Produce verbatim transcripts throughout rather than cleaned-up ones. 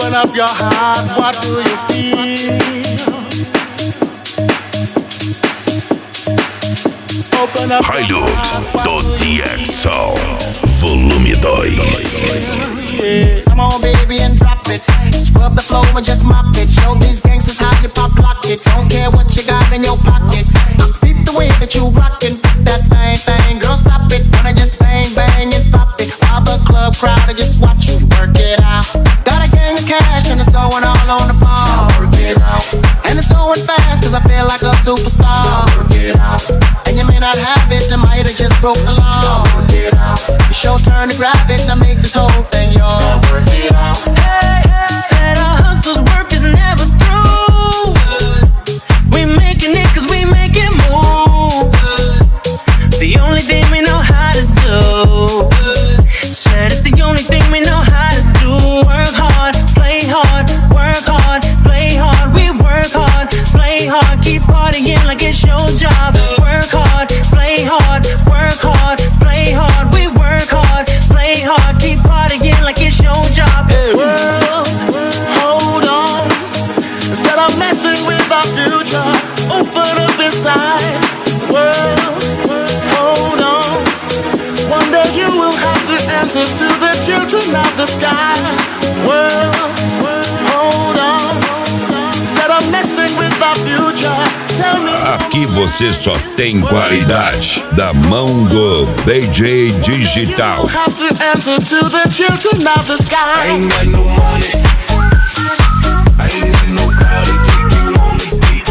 Open up your heart, what do you feel? Open up Hilux do D X O, volume dois. Come on, baby, and drop it. Scrub the floor and just mop it. Show these gangsters how you pop lock it. Don't care what you got in your pocket. I beat the way that you rockin'. That thing, thing, girl, stop it. Wanna just bang, bang, and pop it. While the club crowd are just watching you work it out. Got a gang of cash and it's going all on the ball. Work it out. And it's going fast cause I feel like a superstar. Work it out. And you may not have it, I might have just broke the law. Work it out. It's your turn to grab it and make this whole thing yours. Work it out. Hey, hey. Said a hustler's work is never through. We making it cause we make it move. The only thing we know how to do. Said it's the only thing we know how to do. Work hard, play hard, work hard, play hard. We work hard, play hard, keep partying like it's your job. Work hard, play hard, work hard, play hard. We work hard, play hard, keep partying like it's your job. World, hold on. Instead of messing with our future, open up inside. World, hold on. One day you will have to answer to the children of the sky. World, hold on. Instead of messing with our future, tell me. Aqui você só tem qualidade da mão do D J Digital. You have to answer to the children of the sky. I ain't got no money. I ain't got no car to take you on the beat.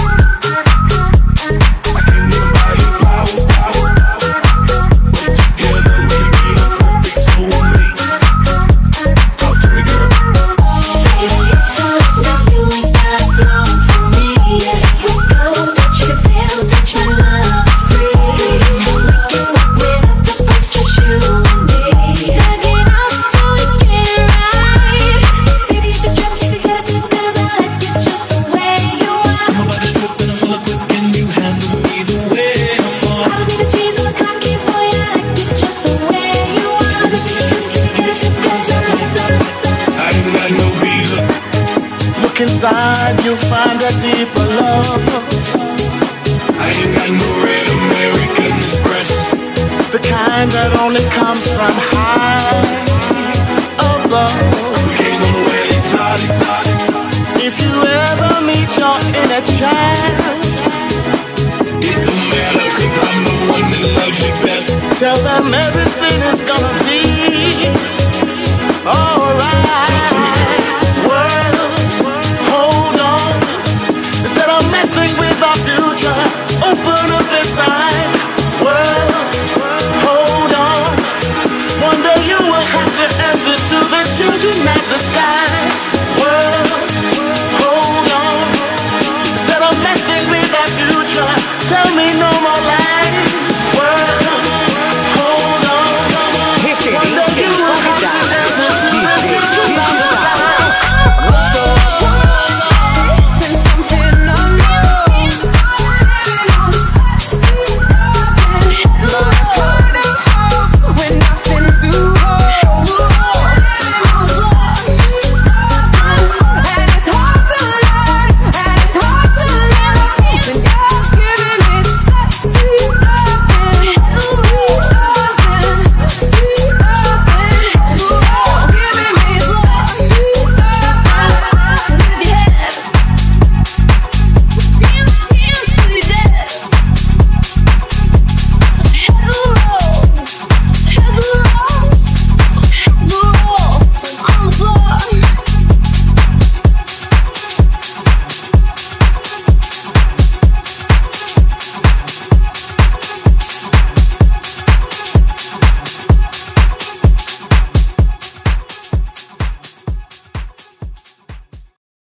I can't even buy you flowers, flowers. But together we be the perfect soulmates. Talk to me, girl. You ain't got long for me. You go, touch your tail, touch my love, it's free. We can walk without the brakes, just you and me. Drag it out so we get it right. Baby, if it's trouble, you got to, cause I like it just the way you are. I'm about to strip and I'm hella quick, can you handle me the way I'm on? I don't need the cheese or the car keys, boy, I like it just the way you are. Let me see you strip, let me get it together like that. I ain't got no visa. Look inside, you'll find a deeper love. I ain't got no red American Express. The kind that only comes from high above. We can't go nowhere exotic, exotic. If you ever meet your inner child, It don't matter cause I'm the one that loves you best. tell them everything is gonna be alright. World, hold on. Instead of messing with our future, open up inside. World, hold on. One day you will have to answer to the children of the sky.